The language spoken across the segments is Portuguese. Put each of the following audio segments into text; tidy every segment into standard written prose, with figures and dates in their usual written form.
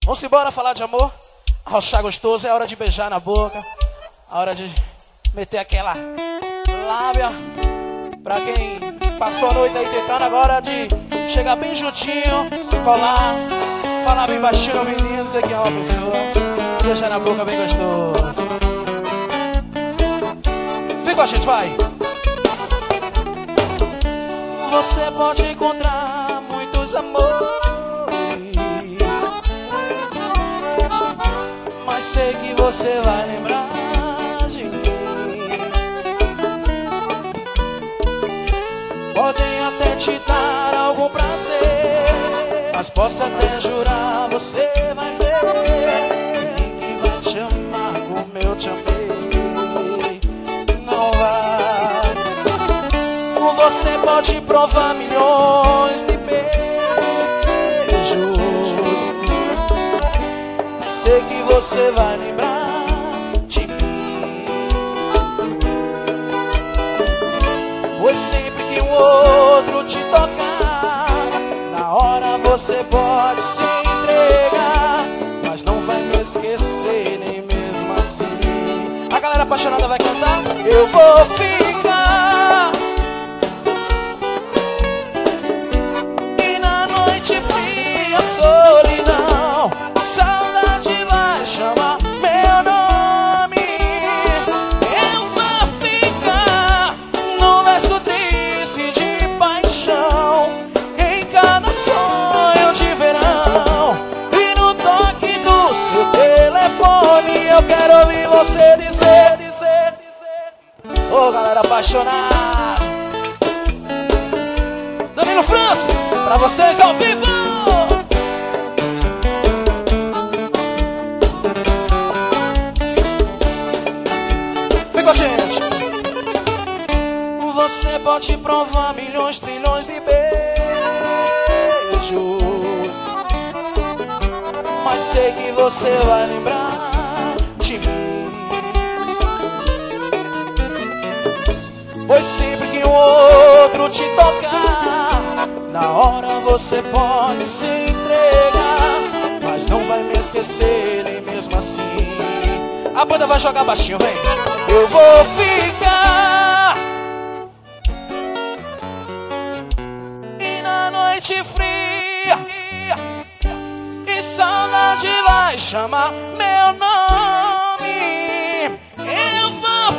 Vamos embora falar de amor. Arrochar gostoso, é hora de beijar na boca. A hora de meter aquela lábia. Pra quem passou a noite aí tentando, agora de chegar bem juntinho, colar, falar bem baixinho no ouvidinho, dizer que é uma pessoa. Beijar na boca bem gostoso. Vem com a gente, vai. Você pode encontrar muitos amores, mas sei que você vai lembrar de mim. Podem até te dar algum prazer, mas posso até jurar, você vai ver que ninguém vai te amar como eu te amei. Não vai. Você pode provar milhões de beijos, sei que você vai lembrar de mim. Pois sempre que um outro te tocar, na hora você pode se entregar, mas não vai me esquecer nem mesmo assim. A galera apaixonada vai cantar. Eu vou ficar, e na noite fria, solidão, saudade vai chamar meu nome. Eu vou ficar no verso triste de paixão, em cada sonho de verão, e no toque do seu telefone eu quero ouvir você dizer. Ô, galera apaixonada, Danilo França, pra vocês ao vivo. Vem com a gente. Você pode provar milhões, trilhões de beijos, mas sei que você vai lembrar de mim. Pois sempre que um outro te tocar, na hora você pode se entregar, mas não vai me esquecer nem mesmo assim. A banda vai jogar baixinho, vem. Eu vou ficar, e na noite fria, e saudade vai chamar meu nome. Eu vou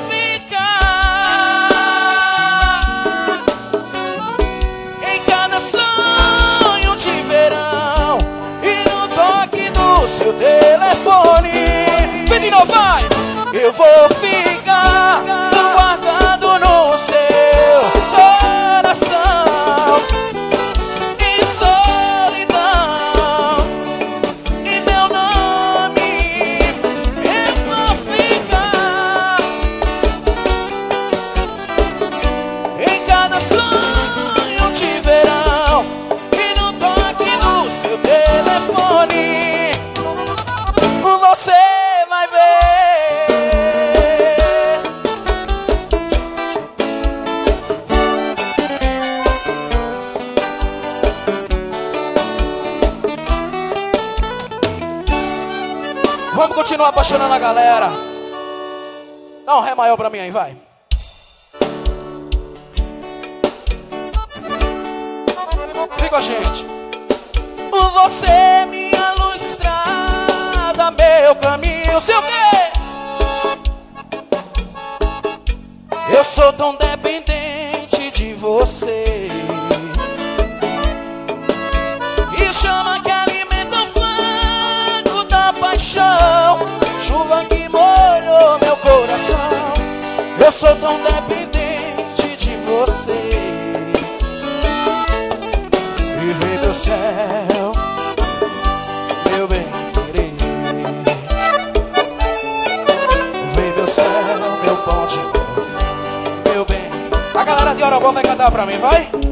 ficar em cada sonho de verão, e no toque do seu telefone. Vem de novo, vai! Eu vou ficar guardado no seu coração, em solidão, e meu nome. Eu vou ficar em cada sonho de verão, e no toque do seu telefone você vai ver. Vamos continuar apaixonando a galera. Dá um ré maior pra mim aí, vai. Vem com a gente. Você, minha luz, estrada, meu caminho, sei o quê? Eu sou tão dependente de você, e chama que alimenta o fogo da paixão, chuva que molhou meu coração. Eu sou tão dependente de você, e vem meu céu, meu bem querer, vem meu céu, meu pão de amor, meu bem. A galera de Hora Boa vai cantar pra mim, vai?